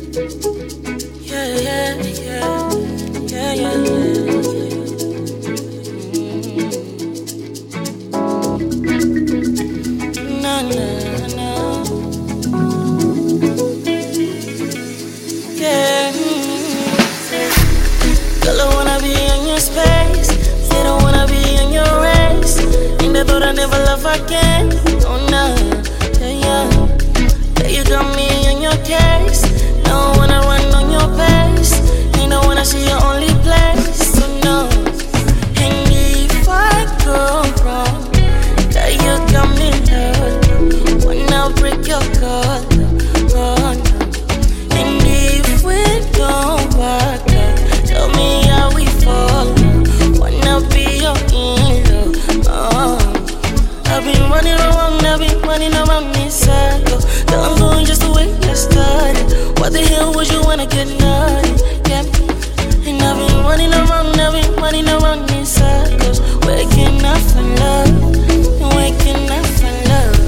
Again, oh no, yeah. You got me in your case. Don't wanna run on your pace. Ain't no wanna see your only place. So no, and if I go wrong, that you got me love. When I break your code, oh no. And if we don't work out, tell me how we fall. Wanna be your hero, oh. I've been running around in circles. Girl, I'm going just the way I started. What the hell would you wanna get naughty? Yeah. And I've been running around in circles. Where can I find love? Where can I find love?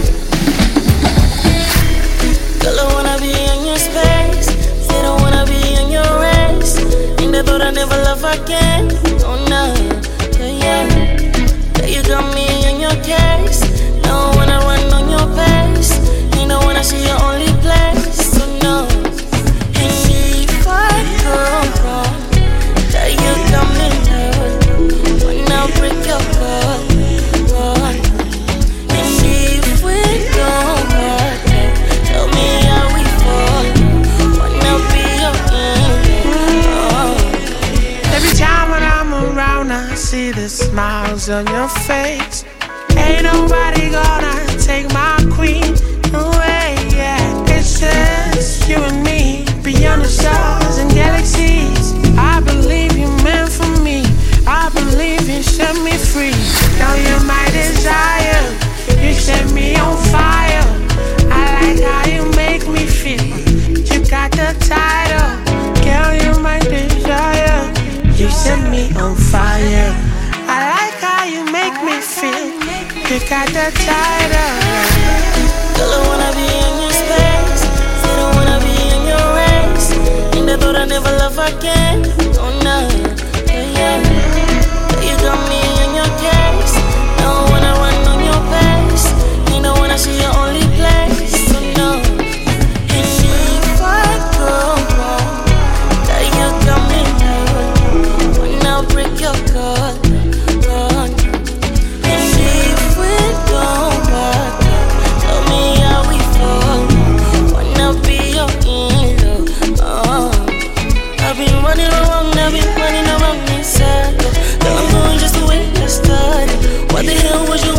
Girl, I wanna be in your space. Said I wanna be in your race. And I thought I'd never love again. Oh no, yeah. You got me in your case. Don't wanna run on your pace. Ain't no wanna see your only place. So no. And if I go wrong, that you got me love. When I break your code, oh. And if we don't work out, tell me how we fall. Wanna be your hero, oh. Every time when I'm around, I see the smiles on your face. Ain't nobody gonna take my queen away, yeah. It's just you and me, beyond the stars and galaxies. I believe you meant for me. I believe you set me free. Now you're my desire. You set me on fire. I like how you make me feel. You got the title, girl, you're my desire. You set me on fire. I like how you make me feel. You got the title. Girl, I wanna be in your space. Said I wanna be in your race. And I thought I'd never love again. Oh no, yeah. You got me in your case. Don't wanna run on your pace. Ain't no wanna see your only place. So no. And if I go wrong, that you got me love. When I break your code, oh no. And if we don't work out, tell me how we fall. Wanna be your hero, oh. I've been running around in circles. Girl, I'm going just the way I started. What the hell was you